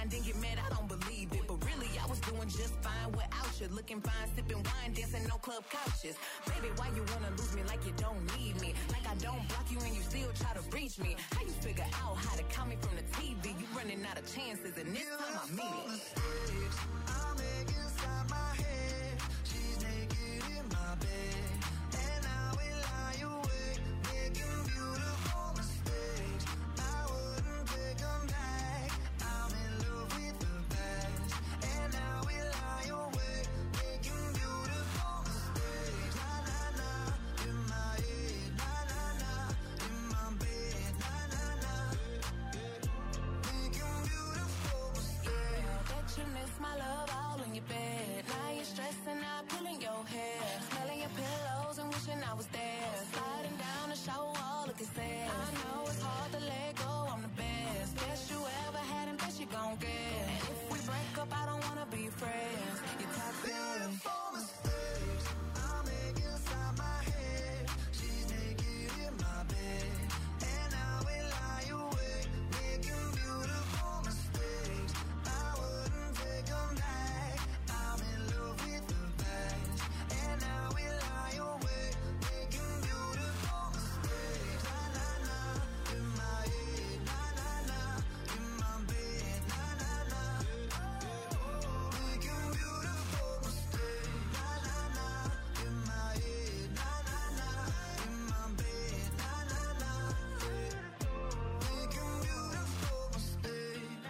line, then get mad, I don't believe it. But really, I was doing just fine without you. Looking fine, sipping wine, dancing on club couches. Baby, why you wanna lose me like you don't need me? Like I don't block you and you still try to reach me. How you figure out how to count me from the TV? You running out of chances and this time I mean it. Mistakes I make inside my head. She's naked in my bed, and I will lie awake, making beautiful mistakes. I wouldn't take them back. I'm in love with the past, and I will lie awake, making beautiful mistakes. Na na na, in my head, na na na, in my bed, na na na, making beautiful mistakes. Yeah, bet you miss my love all in your bed. Now you're stressing out, pulling your hair, smelling your pillows and wishing I was there. Sliding down the shower wall, looking sad. I know it's hard to let go, I'm the best. Best you ever had and best you gon' get. And if we break up, I don't wanna be friends. You're toxic. Beautiful mistakes I make inside my head. She's naked in my bed, and I will lie awake, making beautiful mistakes. I wouldn't take them back. I'm in love with the past, and I will lie awake, making beautiful mistakes. Na na na, in my head, na na na, in my bed, na na na, making beautiful mistakes. Na na na, in my head, na na na, in my bed, na na na, making beautiful mistakes.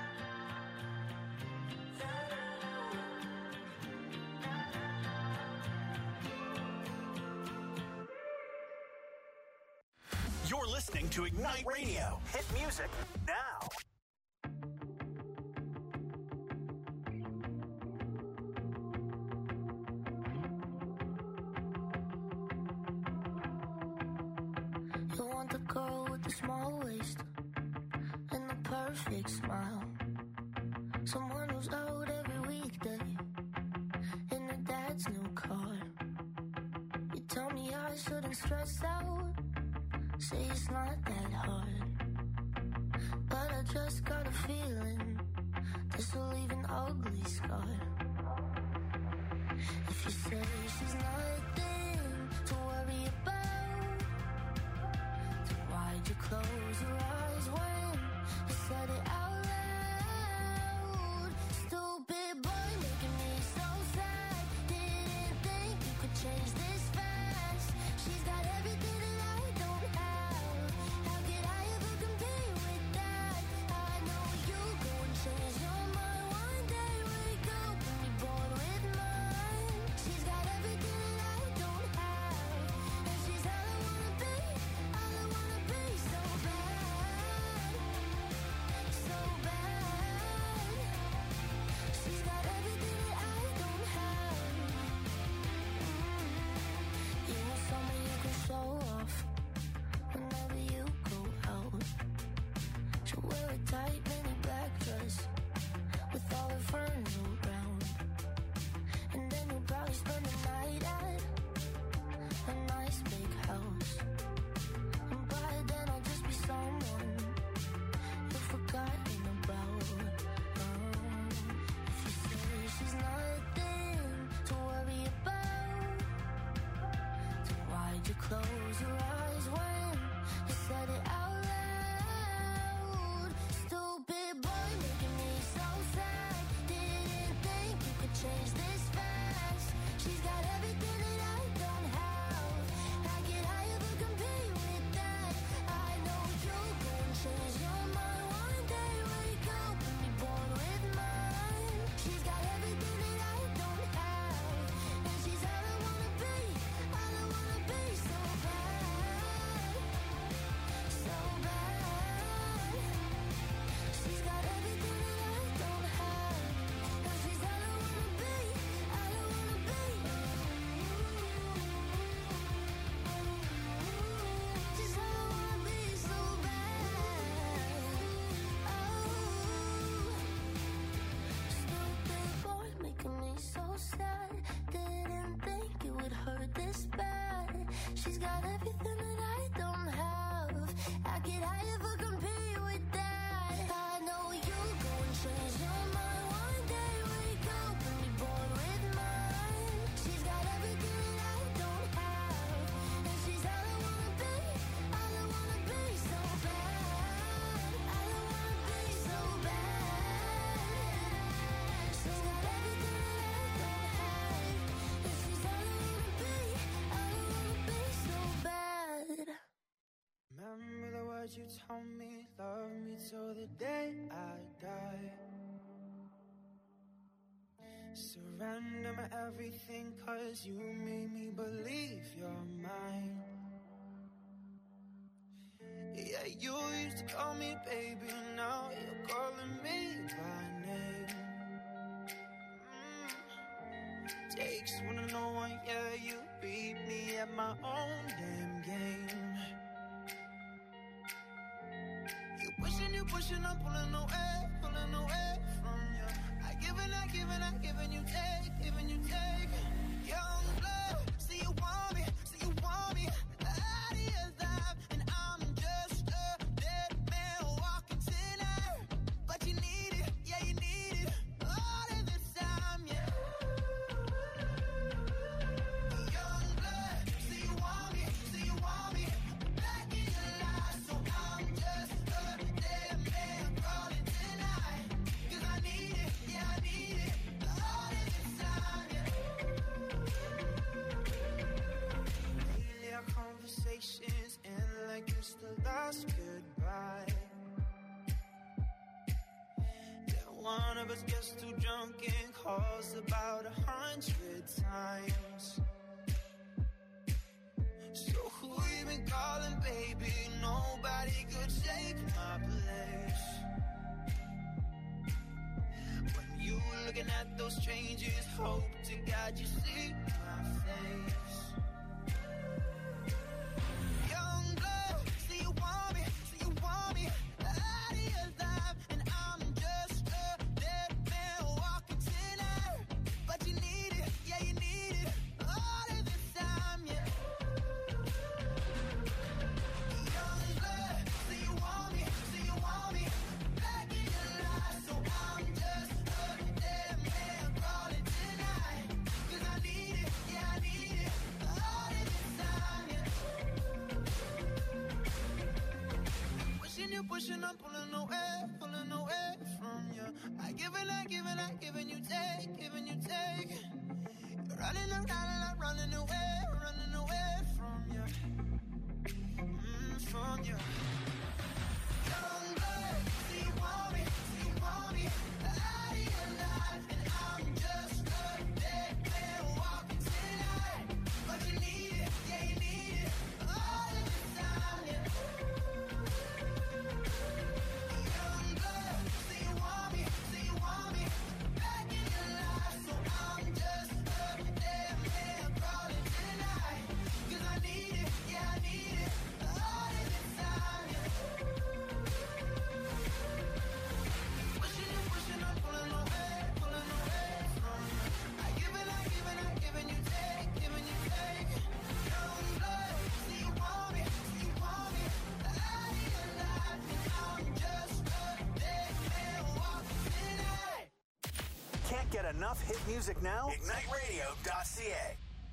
You're listening to Ignite Radio. Hit music now. You want the girl with the small waist and the perfect smile. Someone who's out every weekday in her dad's new car. You tell me I shouldn't stress out, say it's not that hard. But I just got a feeling this will leave an ugly scar. If you say she's nothing to worry about, then why'd you close your eyes when you said it out loud? Stupid boy making me so sad. Didn't think you could change this fast. She's got everything that I don't have. How could I ever compare with that? I know you go and change your mind one day. Wake up and be born with mine. She's got everything that I don't have, and she's all I wanna be, all I wanna be. So bad, so bad. She's got everything that I don't have. You want someone you can show off whenever you go out. She'll wear a tight mini black dress with all her friends around, and then you'll probably spend the night at a nice big house. And by then I'll just be someone you've forgotten about. If you say she's nothing to worry about, then why'd you close your eyes when you said it out loud? Stupid boy making me so sad. Didn't you told me, love me till the day I die. Surrender my everything, cause you made me believe you're mine. Yeah, you used to call me baby, now you're calling me by name. Takes one to know one, yeah, you beat me at my own damn game. You pushing, I'm pulling away from you. I giving you take. Young blood, see you want me, out of your life, and I'm just a dead man walking tonight. But you need it, yeah, you need it, all of the time, yeah. Young blood, see you want me, back in your life, so I'm just a dead man calling tonight. 'Cause I need it, yeah, I need it, all of the time, yeah. Lately our conversations end like it's the last goodbye. Then one of us gets too drunk and calls about 100 times. So who you been calling, baby? Nobody could take my place. When you looking at those changes, hope to God you see my face. Young blood, see you want me, out of your life, and I'm just a dead man walking tonight. But you need it, yeah, you need it, all of the time, yeah. Young blood, see you want me, back in your life, so I'm just a dead man calling tonight. 'Cause I need it, yeah, I need it, all of the time, yeah. Pushing, I'm pulling away from you. I giving you take. You're running away from you. From you. Young blood, see you want me, out of your life, and I'm just a dead man walking tonight. But you need it, yeah, you need it, all of the time, yeah. Young blood, see you want me, back in your life, so I'm just a dead man calling tonight. 'Cause I need it, yeah, I need it, all of the time, yeah. Pushing, I'm pulling away from you. I giving you take. Young blood, see you want me, out of your life, and I'm just a dead man walking tonight. Can't get enough hit music now? IgniteRadio.ca.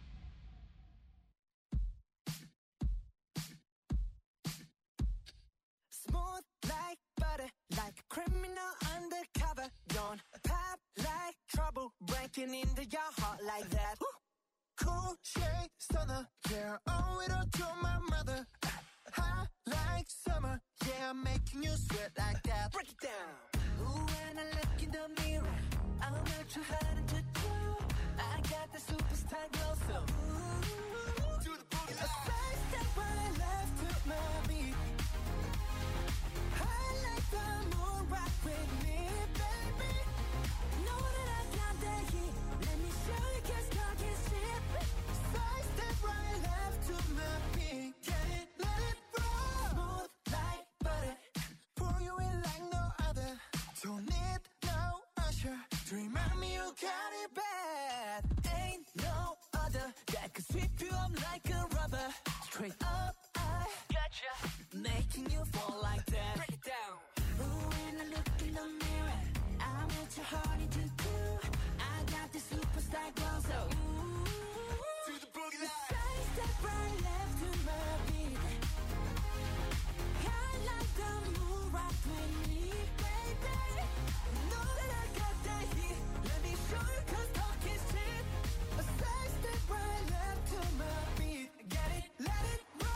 Smooth like butter, like a criminal undercover. Don't pop like trouble, breaking into your heart like that. Cool shade stunner, yeah, owe it all to my mother. Hot like summer, yeah, I'm making you sweat like that. Break it down. Ooh, when I look in the mirror, I'm not too hard to do. I got the superstar glow, so ooh, do the boogie. A side step right left to my beat. I like the moon rock with me, baby. Know that I got that heat. Let me show you, 'cause talk is cheap. Side step right left to my beat. Get it, let it roll. Smooth like butter, pour you in like no other. Don't need no usher to remind me you got it bad. Ain't no other that could sweep you up like a rubber. Straight up, I gotcha, making you fall like that. Break it down. Ooh, when I look in the mirror, I'm what your heart need to do. I got the superstar glow, so ooh, to the boogie line. Side step right left to my beat. I like the moon rock with me, baby. Know that I got that heat. Let me show you, 'cause talk is cheap. A side step right left to my beat. Get it, let it roll.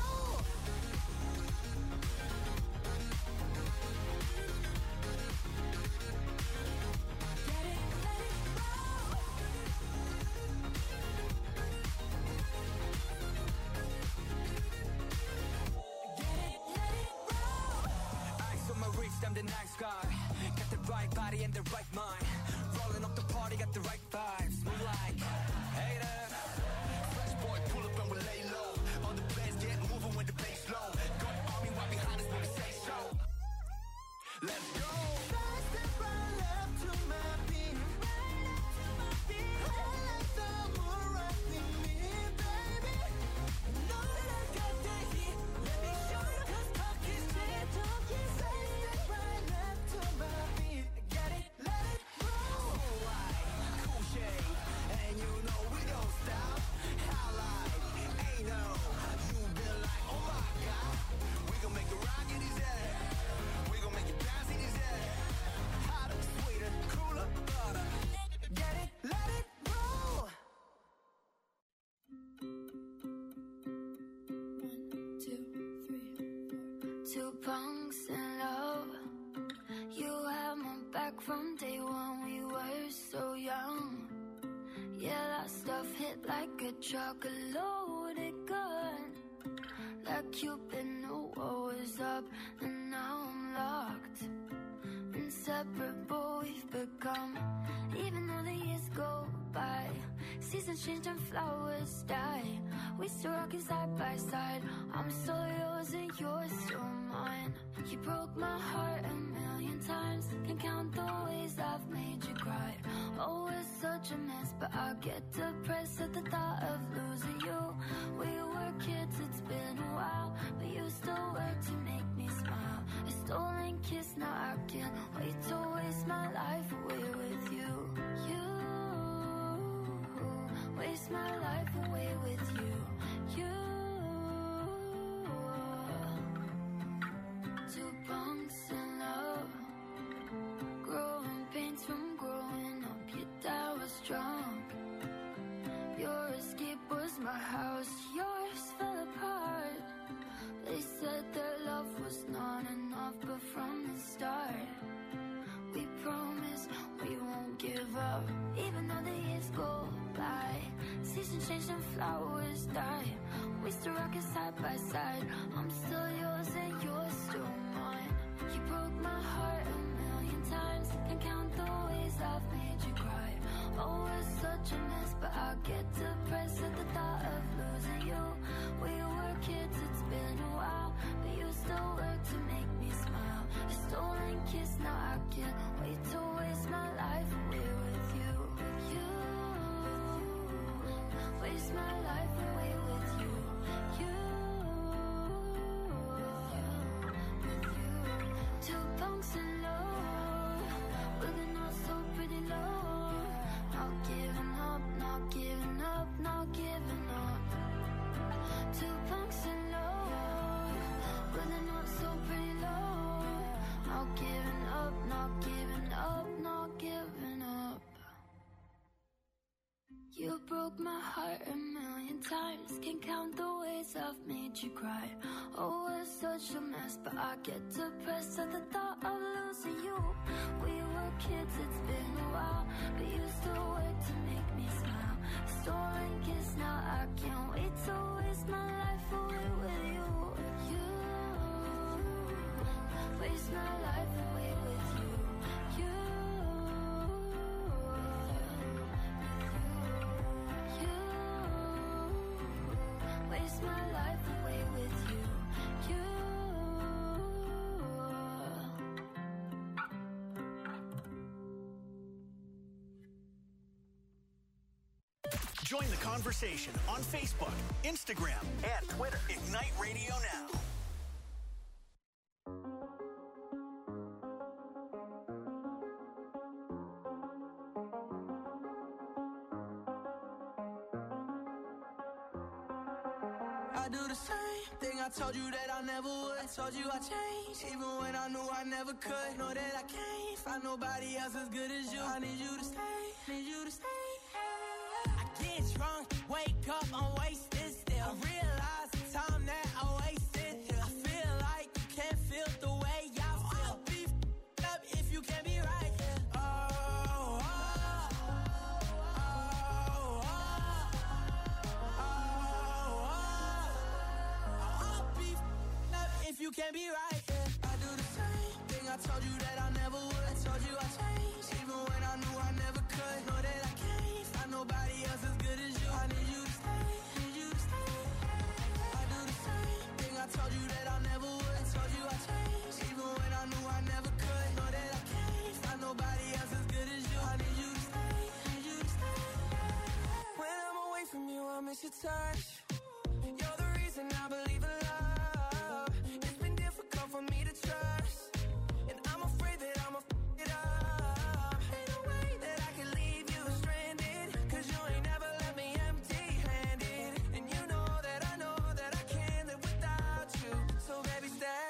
body and the right mind. Rolling up the party, got the right vibes. Move like haters. Fresh boy, pull up and we lay low. All the players get moving with the bass low. Got army right behind us when we say so. Let's go. Fast and right left to my beat. I like the moon rocking me, baby. Know that I got that heat. Let me show you 'cause talk is cheap. Fast and right left to my beat. Get it, let it roll. Cool white, cool shade, and you know we don't stop. Highlight, ain't no, you been like, oh my God. We gon' make it rock in his head. We gon' make it bounce in his head. Hotter, sweeter, cooler, butter. Get it, let it roll. 1, 2, 3, 4. 2 punks in love. You had my back from day one. We were so young. Yeah, that stuff hit like a truck, a loaded gun. Like Cupid knew what was up, and now I'm locked. Inseparable we've become. Even though the years go by, seasons change and flowers die. We still rockin' side by side. I'm still yours and you're still mine. You broke my heart a million times. Can't count the ways I've made you cry. Oh, it's such a mess, but I get depressed at the thought of losing you. We were kids, it's been a while, but you still work to make me smile. A stolen kiss, now I can't wait to waste my life away with you. You waste my life away with you. You 2 punks in love. Growing pains from growing up. Your dad was drunk. Your escape was my house. Yours fell apart. They said that love was not enough, but from the start we promised we won't give up. Even though the years go by, seasons change and flowers die. We still rockin' side by side. I'm still yours and you're still mine. You broke my heart a million times. Can't count the ways I've made you cry. Oh, it's such a mess, but I get depressed at the thought of losing you. We were kids, it's been a while, but you still work to make me smile. A stolen kiss, now I can't wait to waste my life away with you. You waste my life away with you. You with you. 2 punks in love. We're not so pretty low. Not giving up, not giving up, not giving up. 2 punks in love. We're not so pretty low. Not giving up, not giving up, not giving up. You broke my heart a million times. Can't count the ways I've made you cry. Oh, it's such a mess, but I get depressed at the thought of losing you. We were kids, it's been a while, but you still work to make me smile. Stolen kiss, now I can't wait to waste my life away with you. You waste my life away with you. You waste my life away with you. You Join the conversation on Facebook, Instagram, and Twitter. Ignite Radio Now. I do the same thing I told you that I never would. I told you I changed, even when I knew I never could. Know that I can't find nobody else as good as you. I need you to stay, need you to stay. I get drunk, wake up, I'm wasted still. I realize the time that I wasted here. I feel like you can't feel the way I feel. I'll be f***ed up if you can't be right here. If you can't be right, yeah. I do the same thing I told you that I never would. I told you I changed, touch. You're the reason I believe in love. It's been difficult for me to trust, and I'm afraid that I'ma f*** it up. Ain't no way that I can leave you stranded, 'cause you ain't never left me empty-handed. And you know that I can't live without you. So baby, stay.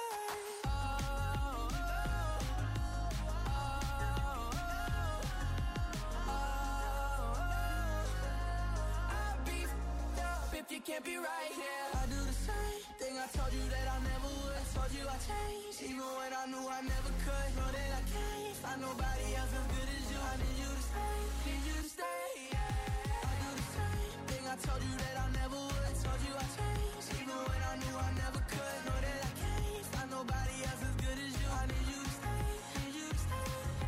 You can't be right here. I do the same thing I told you that I never would. I told you I changed, even when I knew I never could. Know that I can't find nobody else as good as you. I need you to stay, need you to stay. Yeah. I do the same thing I told you that I never would. I told you I changed, even when I knew I never could. Know that I can't find nobody else as good as you. I need you to stay, need you to stay.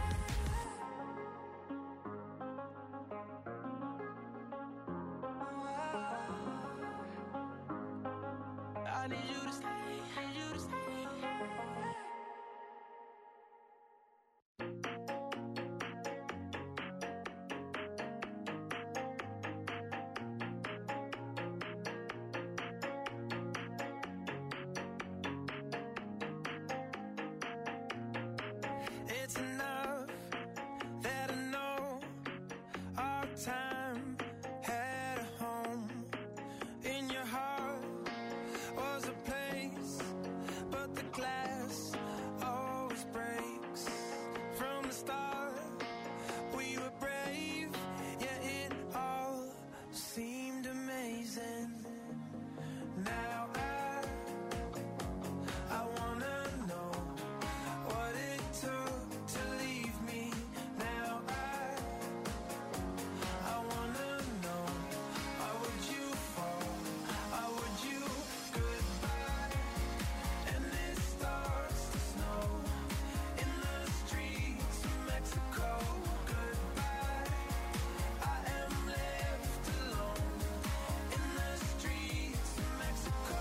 I need you to stay, need you to stay. It's enough that I know our time had a home in your heart. Was a place, but the glass always breaks. From the start, we were brave, yeah, it all seemed amazing. Now I wanna know what it took to leave me. Now I wanna know, why would you fall? Why would you? Goodbye. And it starts to snow in the streets of Mexico. Goodbye. I am left alone in the streets of Mexico.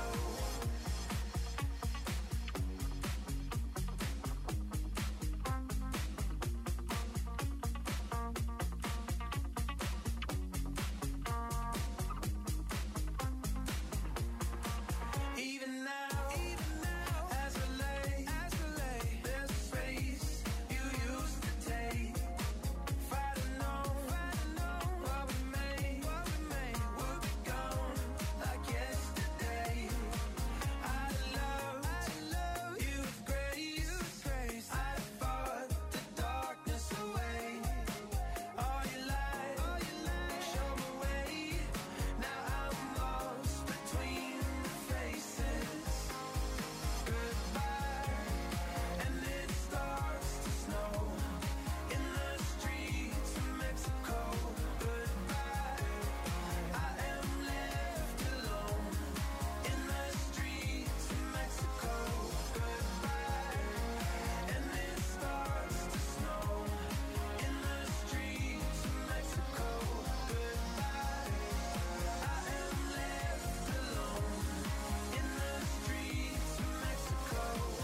Even now, as I lay, there's a space you used to take. If I'd have known what we made would be gone like yesterday. I'd love you with grace. I'd have fought the darkness away. All your light, show me way. Now I'm lost between the faces. Goodbye. And it starts to snow in the streets of Mexico. Goodbye. I am left alone in the streets of Mexico. Goodbye. And it starts to snow in the streets of Mexico. Goodbye. I am left alone in the streets of Mexico.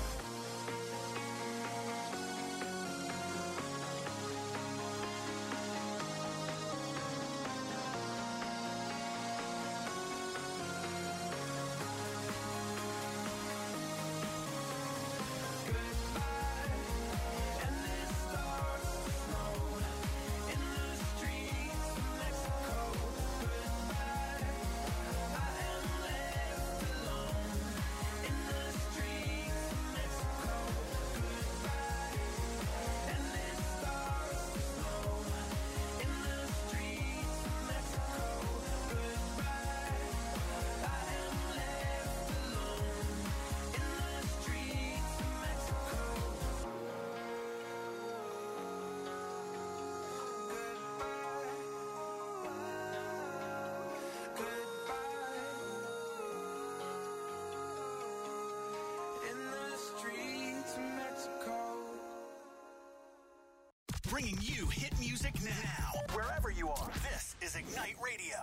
Goodbye. And it starts to snow in the streets of Mexico. Goodbye. I am left alone in the streets of Mexico. Goodbye. And it starts to snow in the streets of Mexico. Goodbye. I am left alone in the streets of Mexico. Goodbye. In the streets of Mexico. Bringing you hit music now, wherever you are. This is Ignite Radio.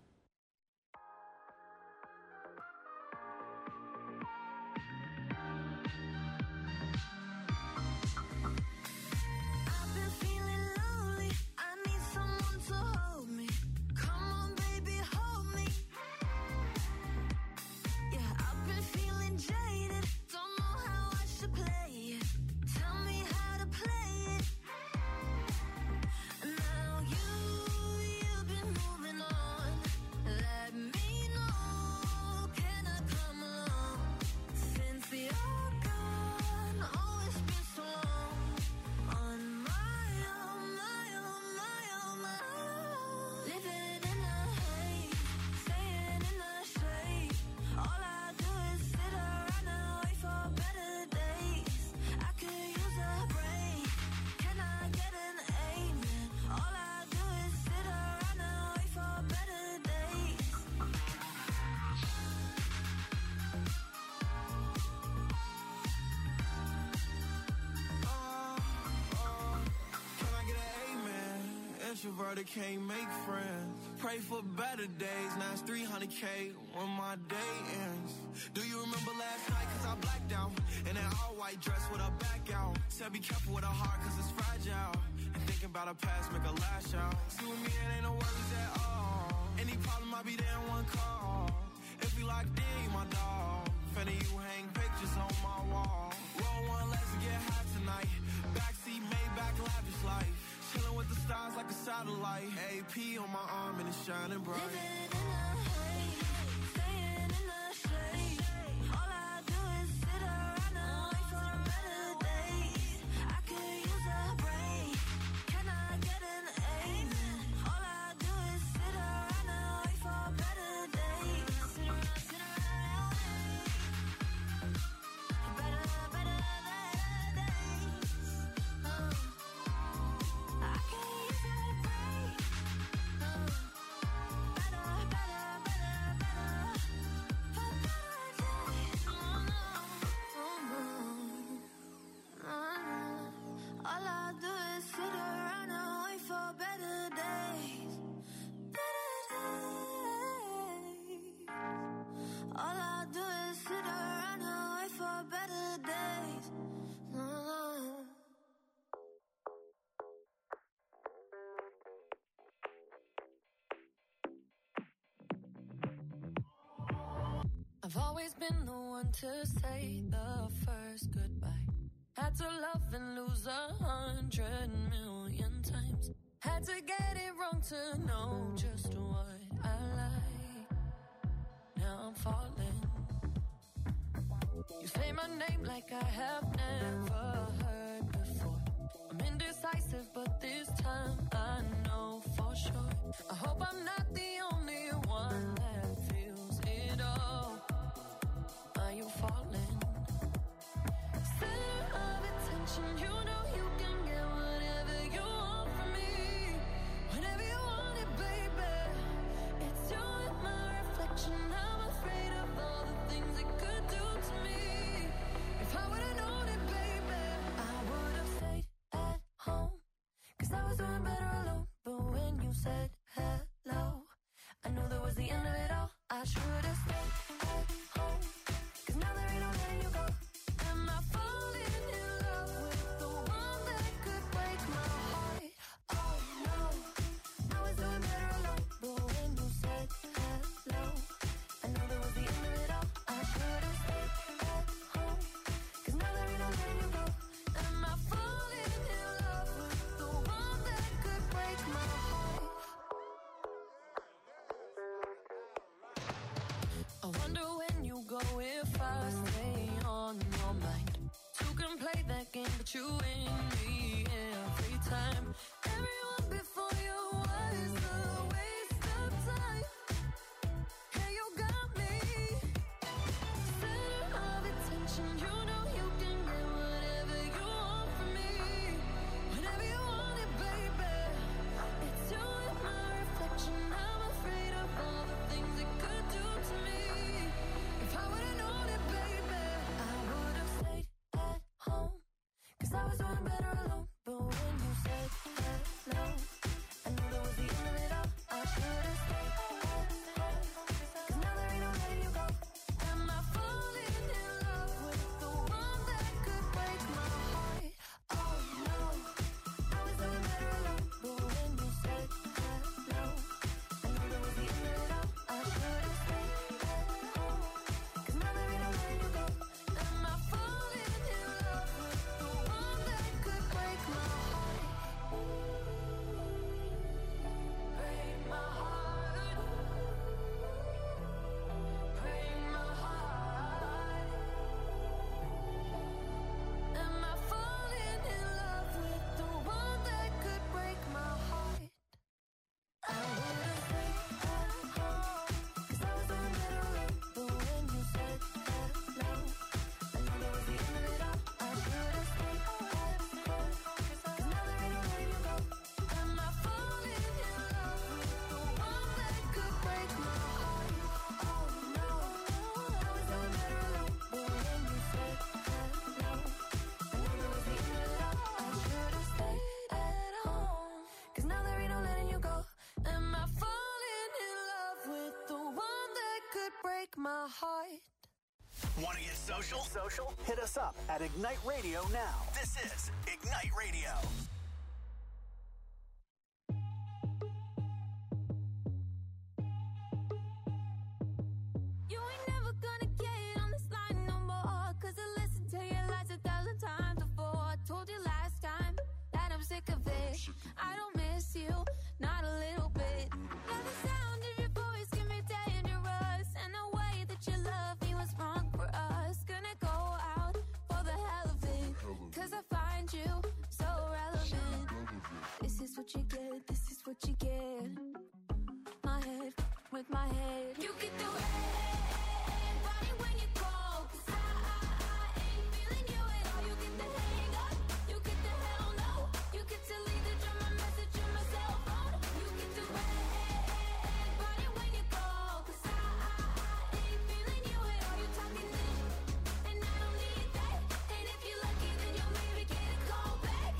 I've been feeling lonely. I need someone to hold me. Come on, baby, hold me. Introverted can't make friends. Pray for better days. Now it's 300K when my day ends. Do you remember last night? Cause I blacked out. In an all-white dress with a back out. Said be careful with her heart cause it's fragile. And thinking about her past make her lash out. See with me it ain't no worries at all. Any problem I'll be there in one call. If we locked in, you my dog. Finna you hang pictures on my wall. Roll one, let's get high tonight. Backseat, Maybach, lavish life. Chillin' with the stars like a satellite. AP on my arm and it's shining bright. Living in the haze, staying in the shade. All I do is sit around and wait for better days. I could use a break. Can I get an amen? All I do is sit around and wait for better days. Sit around, better days. I can use a break. Better all I do is sit around and wait for better days. Better days. All I do is sit around and wait for better days. I've always been the one to say the first goodbye. Had to love and lose 100 million times. Had to get it wrong to know just what I like. Now I'm falling. You say my name like I have never heard before. I'm indecisive, but this time I know for sure. I hope I'm not the only one that feels it all. Are you falling? Center of attention, you know you can get whatever you want from me. Whenever you want it, baby. It's you and my reflection. I'm afraid of all the things it could do to me. If I would've known it, baby, I would've stayed at home. Cause I was doing better alone. But when you said hello, I knew that was the end of it all. I should've stayed at home. Cause now there ain't no letting you go. Am I falling in love with the one that could break my heart? Oh no, I was doing better alone. But when you said hello, I knew that was the end of it all. I should've stayed at home. Cause now there ain't no letting you go. Am I falling in love with the one that could break my heart? I wonder when you go if I stay on your mind. Two can play that game, but you win me every time. Everyone before you was a waste of time. Hey, you got me. Center of attention, you know you can get whatever you want from me. Whenever you want it, baby. It's you and my reflection. I'm afraid of all the things it could do to me. If I would've known it, baby, I would've stayed at home. Cause I was doing better my heart. Want to get social? Hit us up at Ignite Radio now. This is Ignite Radio. You ain't never gonna get on this line no more, 'cause I listened to your lies 1,000 times before. I told you last time that I'm sick of it. I don't miss you, not a little bit. Yeah, the sound of your voice can be dangerous, and the way that you love me was wrong for us. Gonna go out for the hell of it, 'cause I find you so relevant. This is what you get, this is what you get. My head with my head. You get the red body when you call, 'cause I ain't feeling you at all. You get the hang up, you get the hell no. You get to leave the drama message on my cell phone. You get the red body when you call, 'cause I ain't feeling you at all. You talking this, and I don't need that. And if you're lucky, then you'll maybe get a call back.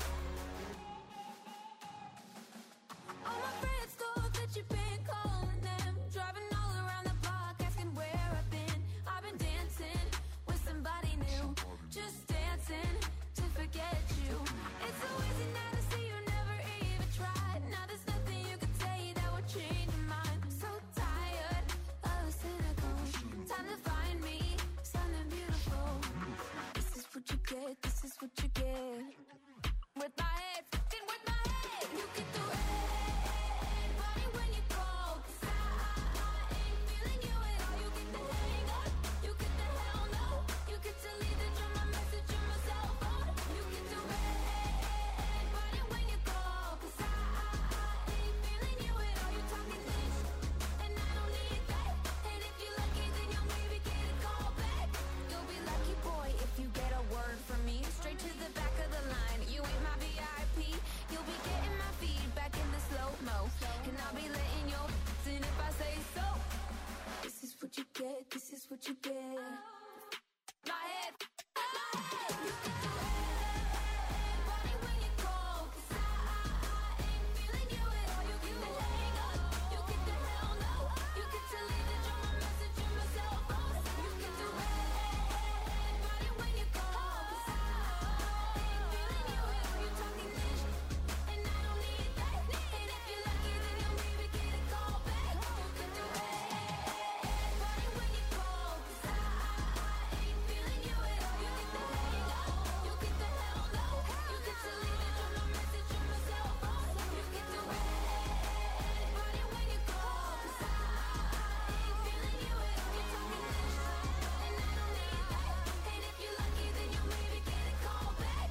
All my friends thought that you've been calling them, driving all around the block, asking where I've been. I've been dancing with somebody new, just dancing to forget you. It's so easy now to see you never even tried. Now there's nothing you can say that would change your mind. So tired of the cynical. Time to find me something beautiful. This is what you get, this is what you get. With my head, fucking with my head. You get the red body when you call, 'cause I ain't feeling you at all. You get the hang up, you get the hell no. You get to leave the drama message on my cell phone. You get the red body when you call, 'cause I ain't feeling you at all. You talking this, and I don't need that. And if you're lucky, then you'll maybe get a call back. You'll be lucky, boy, if you get a word from me. Straight to the back of the line. You ain't my VIP. You'll be getting my feedback in the slow-mo. And I'll be letting your in if I say so. This is what you get, this is what you get. My head, my head. You get the red body when you call, 'cause I ain't feeling you at all. You get the hang up, you get the hell no. You get to leave the drama message on my cell phone. You get the red body when you call, 'cause I ain't feeling you at all. You talking this, and I don't need that. And if you're lucky, then you'll maybe get a call back. You get the red body when you call, 'cause I ain't feeling you at all. You get the hang up, you get the hell no. You get to leave the drama message on my cell phone. You get the red body when you call, 'cause I ain't feeling you at all. You talking this, and I don't need that. And if you're lucky, then you'll maybe get a call back.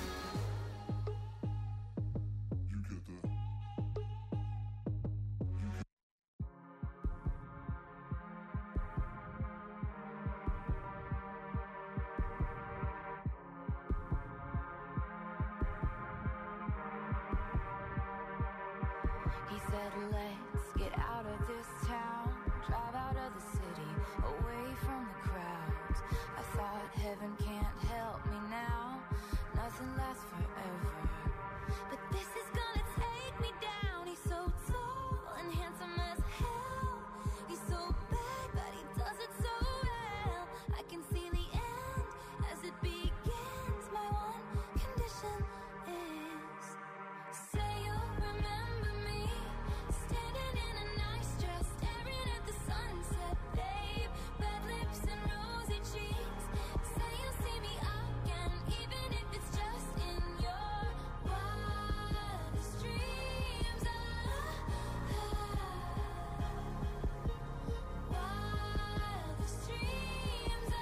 He said, let's get out of this town, drive out of the city, away from the crowds. I thought heaven can't help me now, nothing lasts forever. But this is gonna take me down. He's so tall and handsome as hell. He's so bad, but he does it so well. I can see the end as it begins. My one condition is, say you'll remember me, standing in a nice dress, staring at the sunset, babe. Red lips and rosy cheeks. Say you'll see me again, even if it's just in your wildest dreams. Wildest dreams.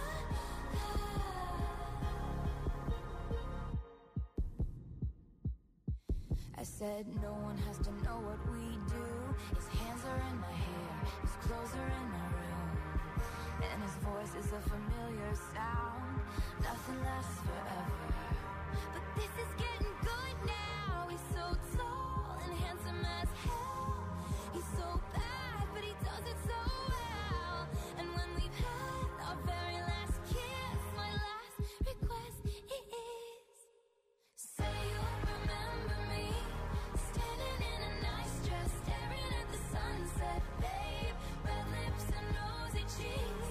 I said no one has to know what we do. His hands are in my hair, his clothes are in my room, and his voice is a familiar sound. Nothing lasts forever, but this is getting good now. He's so tall and handsome as hell. He's so bad, but he does it so well. And when we've had our very last kiss, my last request is, say you'll remember me, standing in a nice dress, staring at the sunset, babe. Red lips and rosy cheeks.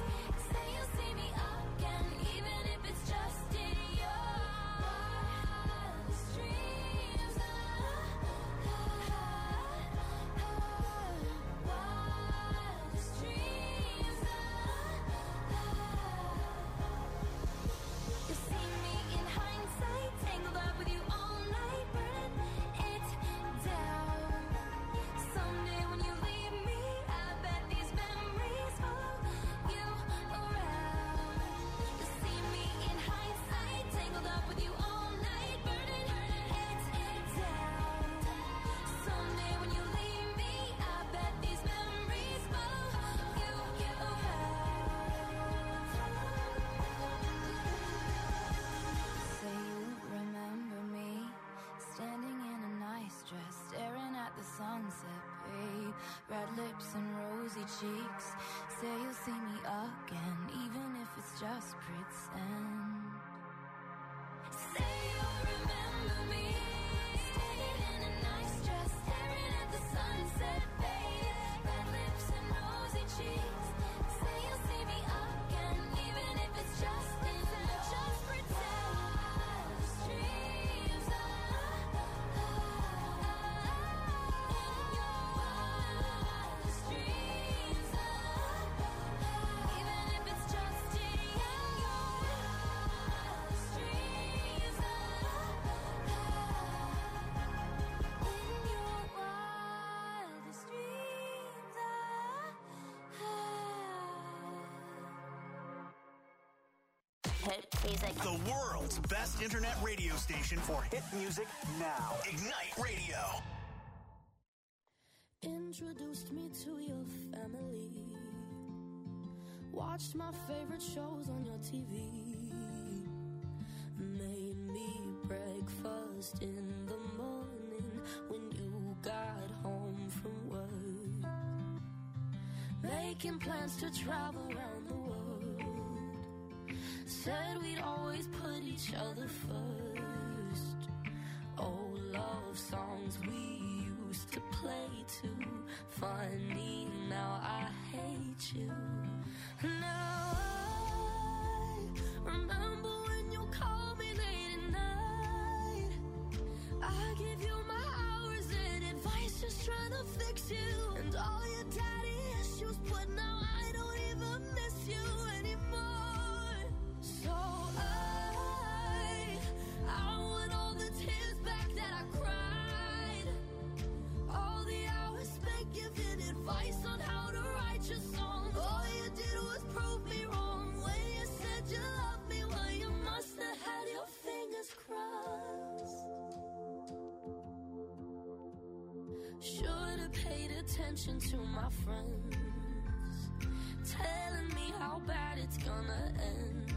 lips and rosy cheeks. Say you'll see me again, even if it's just pretend. Say you'll remember me, standing in a nice dress, staring at the sunset, babe. Red lips and rosy cheeks. Say you'll see me again, even if it's just pretend. Just pretend. Dreams hit music. The world's best internet radio station for hit music now. Ignite Radio. Introduced me to your family. Watched my favorite shows on your TV. Made me breakfast in the morning when you got home from work. Making plans to travel around the world. Said we'd always put each other first. Old love songs we used to play too. Funny, now I hate you. Now I remember when you called me late at night. I give you my hours and advice, just trying to fix you. And all your daddy issues, but now I don't even miss you anymore. So I want all the tears back that I cried. All the hours spent giving advice on how to write your songs. All you did was prove me wrong. When you said you loved me, well, you must have had your fingers crossed. Should have paid attention to my friends, telling me how bad it's gonna end.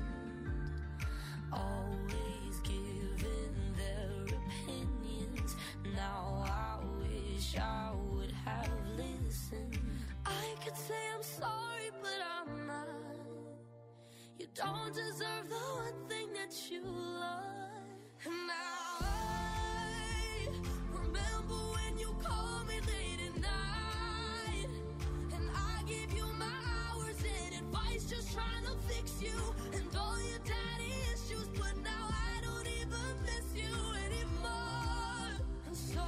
Always giving their opinions. Now I wish I would have listened. I could say I'm sorry, but I'm not. You don't deserve the one thing that you love. And now I remember when you called me late at night. And I gave you my hours and advice, just trying to fix you. And all your daddy issues, but now I don't even miss you anymore. And so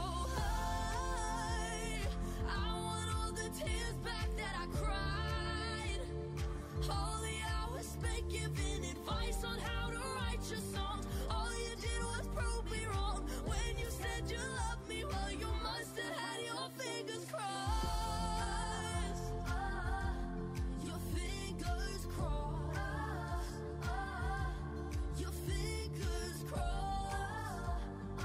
I want all the tears back that I cried. All the hours spent giving advice on how to write your songs. All you did was prove me wrong. When you said you loved me, well, you must have had your fingers crossed. Your fingers crossed. Your fingers crossed.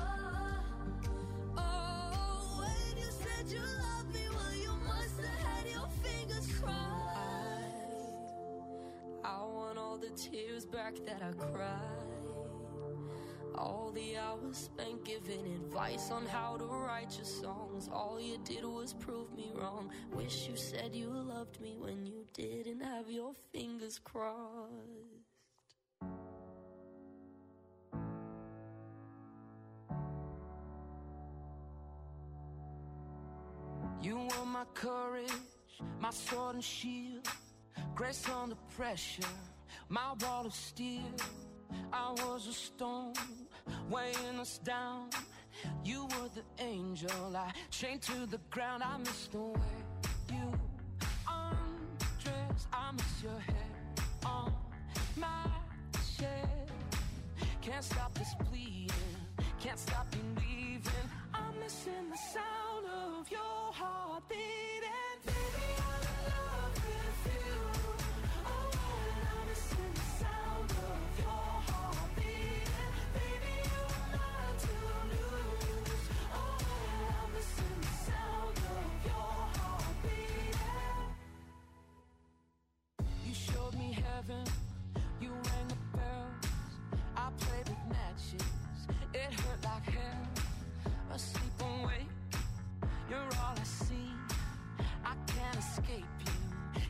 Oh, when you said you loved me, well, you must have had your fingers crossed. I want all the tears back that I cried. All the hours spent giving advice on how to write your songs. All you did was prove me wrong. Wish you said you loved me when you didn't have your fingers crossed. You were my courage, my sword and shield, grace under pressure, my wall of steel. I was a stone weighing us down. You were the angel I chained to the ground. I miss the way you undress. I miss your hair on my chest. Can't stop this bleeding, can't stop believing. I'm missing the sound of your heart beating. Baby, I'm in love with you. Oh, and I'm missing the sound of your heart beating. Baby, you are mine to lose. Oh, and I'm missing the sound of your heart beating. You showed me heaven, you rang the bells. I played with matches, it hurt like hell.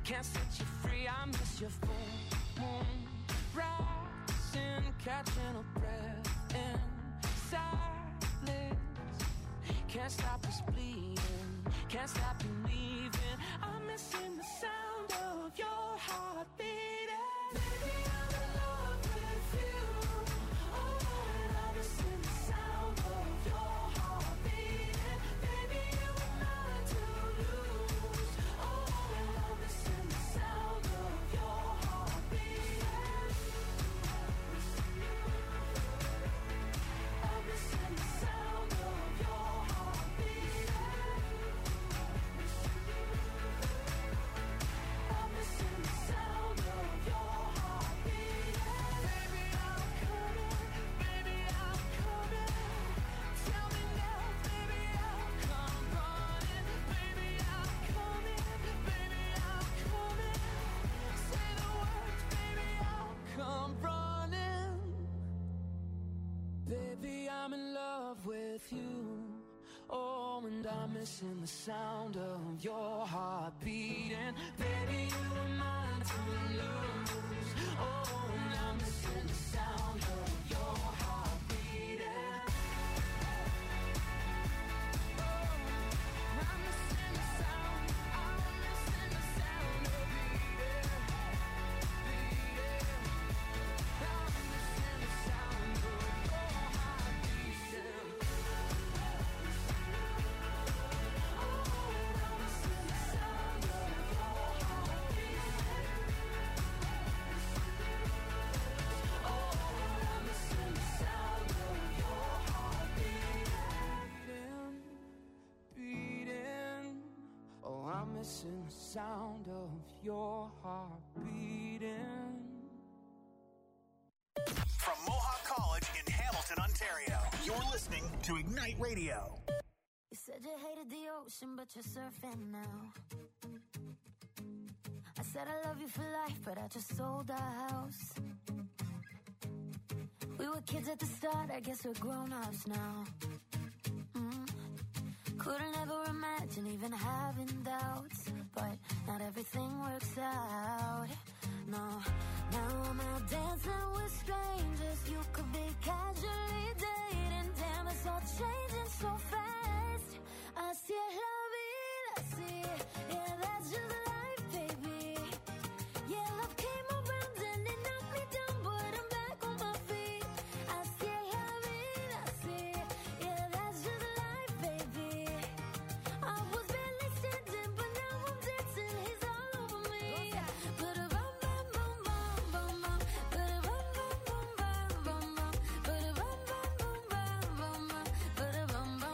can't set you free. I miss your full moon rising, catching a breath in silence. Can't stop us bleeding, can't stop believing. I'm missing the sound of your heart beating. Baby, I'm in love with you. Oh, and I'm missing the sound of your heart beating. Baby, you were mine to lose. Oh, and I'm missing the sound of your heart beating. I'm missing the sound of your heart beating. I'm missing the sound of your heart beating. Baby, I'm coming. Baby, I'm coming. Tell me now, baby, I'll come running. Baby, I'm coming. Baby, I'm coming. Say the words, baby, I'll come running. Baby, I'm in love with you. Oh, and I'm missing the sound of your heart beating. Baby, you were mine to lose. Oh, and I'm missing the sound of your heart beating. Oh, I'm missing the sound. I'm missing the sound of beating. I'm missing the sound of your heart beating. Oh, I'm missing the sound of your heart beating. From Mohawk College in Hamilton, Ontario, you're listening to Ignite Radio. You said you hated the ocean, but you're surfing now. I said I love you for life, but I just sold our house. We were kids at the start, I guess we're grown-ups now. Couldn't ever imagine even having doubts, but not everything works out. No, now I'm out dancing with strangers. You could be casually dating. Damn, it's all changing so fast. Así es la vida, así. Yeah, that's just life, baby. Yeah, love came around and it knocked me down, but I'm back on my feet. Así es la vida, así. Yeah, that's just life, baby. I was barely standing, but now I'm dancing. He's all over me. Ba-da-bum, bum, bum, bum, bum, bum. Ba-da-bum, bum, bum, bum, bum, bum. Ba-da-bum, bum, bum, bum, bum, bum. Ba-da-bum, bum,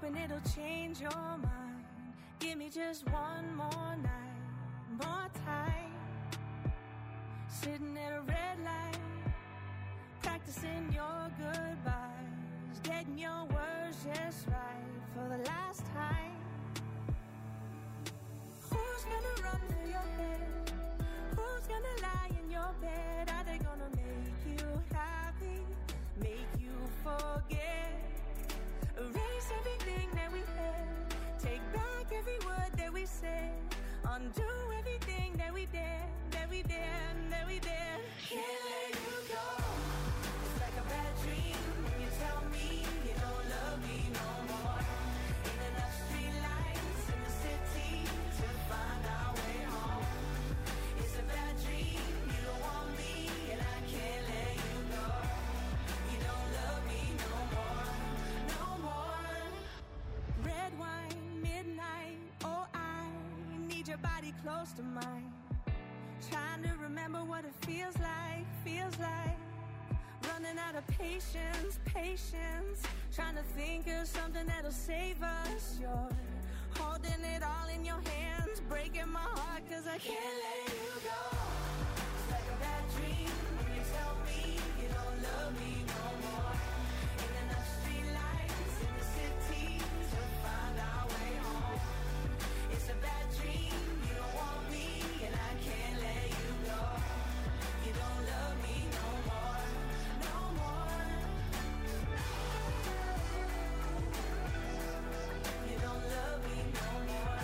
hoping it'll change your mind. Give me just one more night, more time. Sitting at a red light, practicing your goodbyes, getting your words just right for the last time. Who's gonna run through your head? Who's gonna lie in your bed? Are they gonna make you happy, make you forget? Erase everything that we had, take back every word that we said, undo everything that we did, that we did, that we did. Can't let you go. It's like a bad dream when you tell me you don't love me no more. Ain't enough streetlights in the city to find our way home. It's a bad dream, you don't want me, and I can't let you go. You don't love me no more, no more. Red wine, midnight, oh I need your body close to mine. Trying to remember what it feels like, running out of patience, trying to think of something that'll save us. You're holding it all in your hands, breaking my heart cause I can't let you go. It's like a bad dream when you tell me you don't love me no more. Ain't enough streetlights in the city to find our way home. It's a bad dream, you don't want me, and I can't let you go. You don't love me no more, no more. You don't love me no more,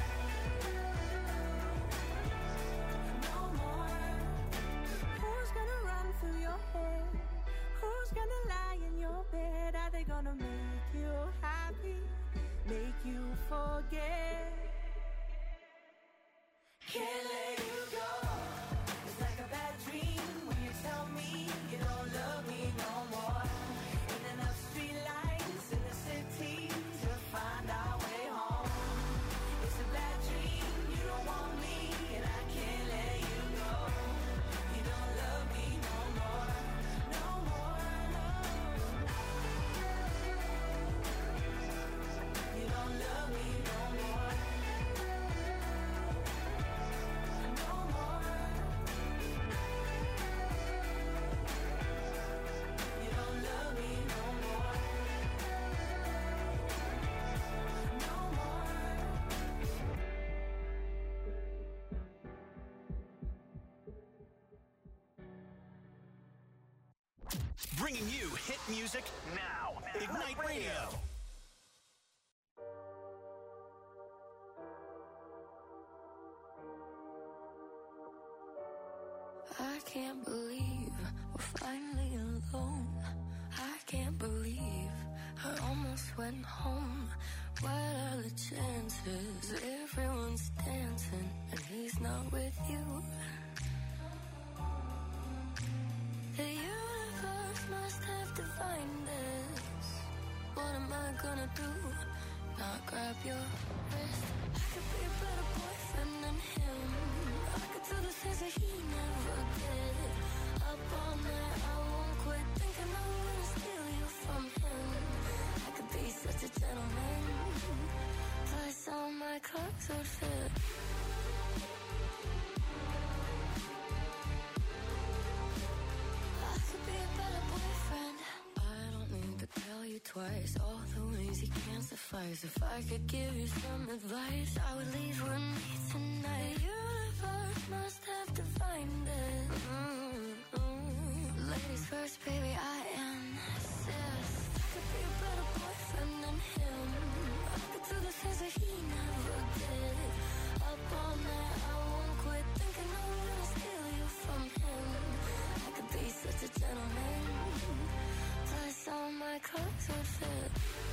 no more. Who's gonna run through your head? Who's gonna lie in your bed? Are they gonna make you happy, make you forget? Can't let you go. It's like a bad dream when you tell me you don't love me no more. Ain't enough streetlights in the city to find our way home. It's a bad dream, you don't want me, and I can't let you go. You don't love me no more, no more, no. You don't love me no more. Bringing you hit music now. Ignite Radio. I can't believe we're finally alone. I can't believe I almost went home. What are the chances? Everyone's dancing and he's not with you. The universe must have defined this. What am I gonna do? Not grab your wrist. I could be a better boyfriend than him. I could do the things that he never did. Up all night, I won't quit thinking I'm gonna steal you from him. I could be such a gentleman. Plus all my clothes would fit. I could be a better boyfriend. I don't need to tell you twice all the ways you can't suffice. If I could give you some advice, I would leave with me tonight. The universe must have defined it. Ladies first, baby, I insist. I could be a better boyfriend than him. I could do the things that he never did. Up all night, I won't quit thinking I'm gonna steal you from him. I could be such a gentleman. Plus all my clothes would fit.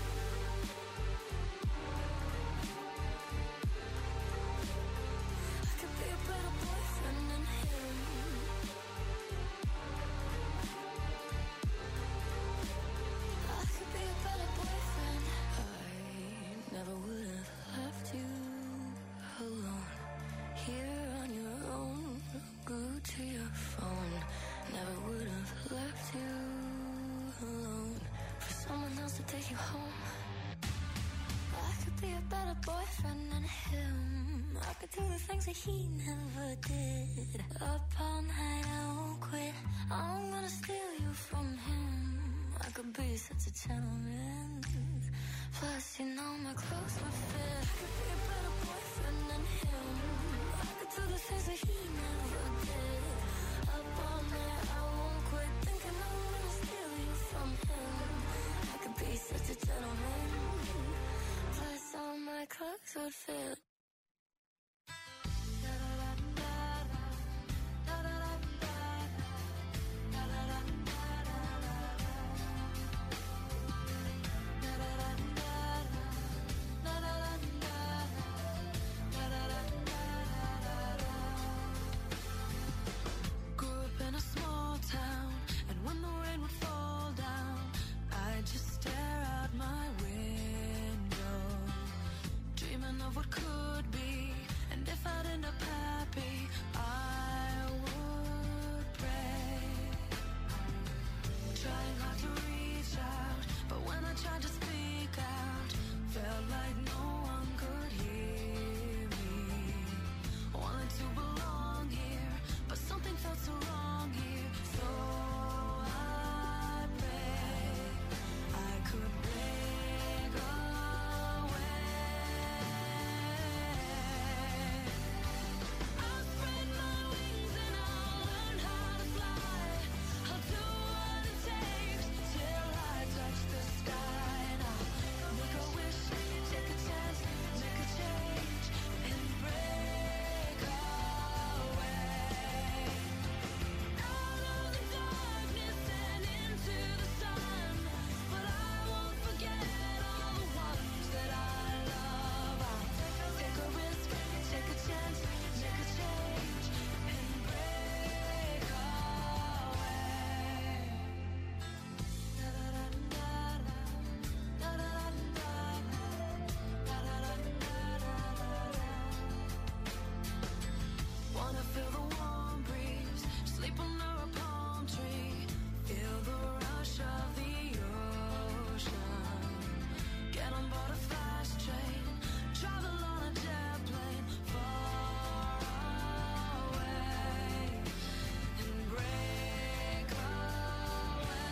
I could be a better boyfriend than him. I could be a better boyfriend. I never would have left you alone. Here on your own, glued to your phone. Never would have left you alone for someone else to take you home. I could be a better boyfriend than him. I could do the things that he never did. Up all night, I won't quit. I'm gonna steal you from him. I could be such a gentleman. Plus, you know my clothes would fit. I could be a better boyfriend than him. I could do the things that he never did. Up all night, I won't quit. Thinking I'm gonna steal you from him. I could be such a gentleman. Plus, all my clothes would fit. What could be, and if I'd end up happy, I would pray. Trying hard to reach out, but when I tried to speak out, felt like no one could hear me. Wanted to belong here, but something felt so wrong here. So I prayed I could break away. I'll spread my wings and I'll learn how to fly. I'll do what it takes till I touch the sky. And I'll make a wish, take a chance, make a change, and break away. Out of the darkness and into the sun. But I won't forget all the ones that I love. I'll take a risk, take a chance, make a change, and break away. Wanna feel the warm breeze, sleep under a palm tree, feel the rush of the ocean. Get on board a fast train, travel on a jet plane, far away, and break away.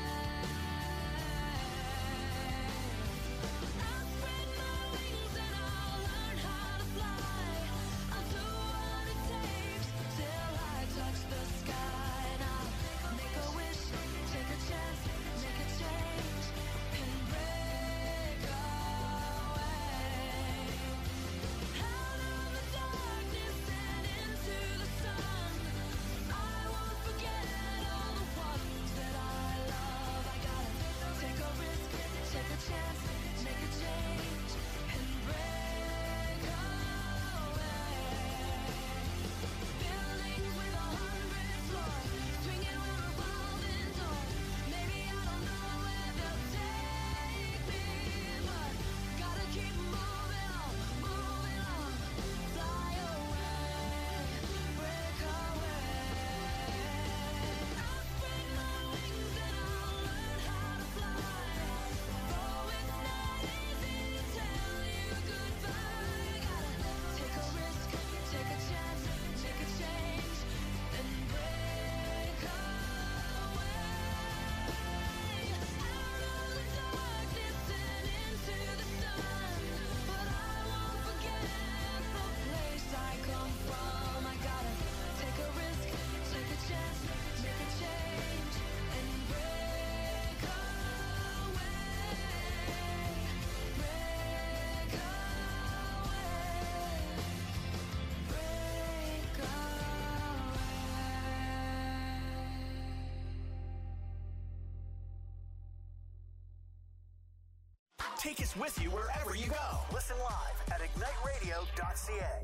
I'll spread my wings and I'll learn how to fly. I'll do what it takes till I touch the sky. And I'll make a wish, take a chance, make a change, and break away. Out of the darkness and into the sun. I won't forget all the ones that I love. I gotta take a risk, take a chance, make a change, and break away. Buildings with 100 floors, swinging with revolving doors. Maybe I don't know where they'll take me, but gotta keep moving on, fly away, break away. I'll spread my wings and I'll learn how to fly. Though it's not easy to tell you goodbye, gotta take a risk, take a chance, make a change, and break away. Out of the darkness and into the sun. But I won't forget the place I come from. I gotta take a risk, take a chance, make a change, and break away. Break away. Break away. Take us with you wherever you go. Listen live at igniteradio.ca.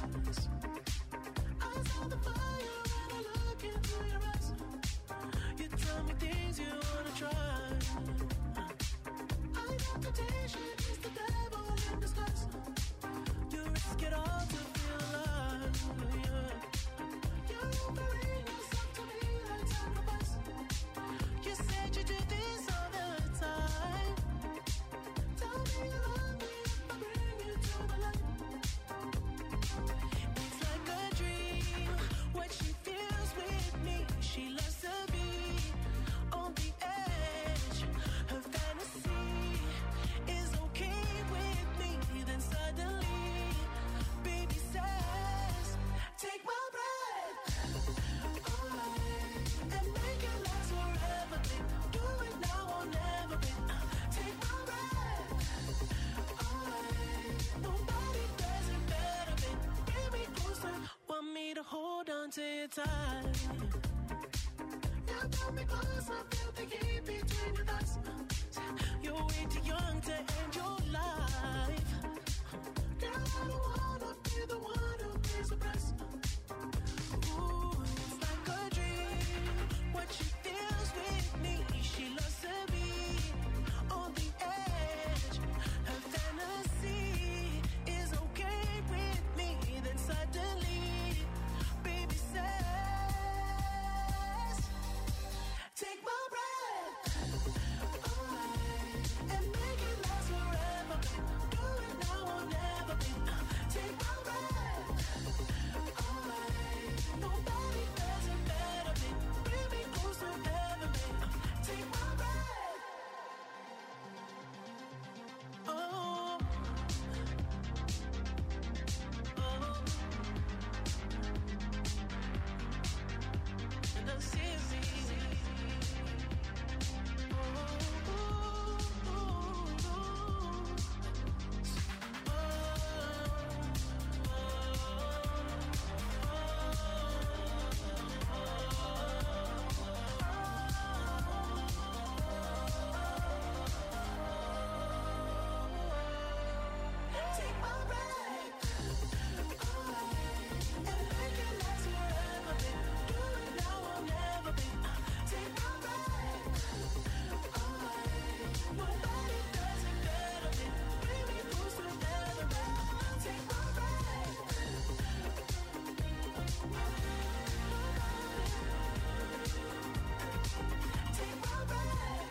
I saw the fire when I look into your eyes. You tell me things you wanna try. I know temptation is the devil in disguise. You risk it all to feel alive. Yeah. You're offering yourself to me like sacrifice. You said you do this all the time. Tell me you love me if I bring you to the light. It's like a dream, what she feels with me. She loves to be on the edge. Her fantasy is okay with me. Then suddenly, baby says, take my breath away and make it last forever, babe. Do it now or never, babe. Take my breath away. Nobody does it better, babe. Bring me closer, want me to hold on to your tight. You pull me closer, feel the heat between your thighs. You're way too young to end your life. Girl, I don't wanna be the one who pays the price. Ooh, it's like a dream, what she feels with me. She loves to be on the edge. Her fantasy is okay with me. Then suddenly, baby says, take my breath away and make it last forever, babe. Do it now or never, babe. Take my breath away. Nobody does it better, babe. Bring me closer ever, babe. Take my breath. Oh, and I see take my breath away and make it last forever, babe. Do it now or never, babe. Take my breath away. Nobody does it better, babe. Bring me closer ever, babe. Take my breath. Take my breath.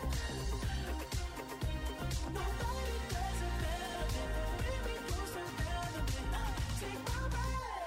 Nobody does it better, babe. Bring me closer ever, babe. Take my breath.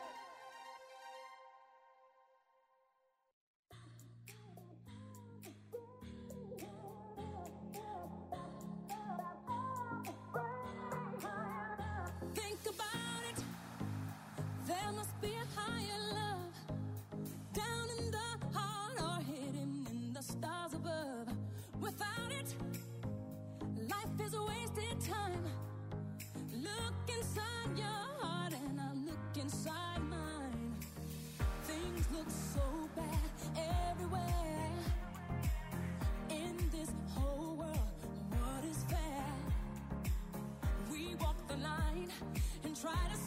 Think about it. There must be a higher love down in the heart or hidden in the stars above. Without it, life is a wasted time. Look inside your heart and I look inside mine. Things look so bad everywhere. In this whole world, what is fair? We walk the line and try to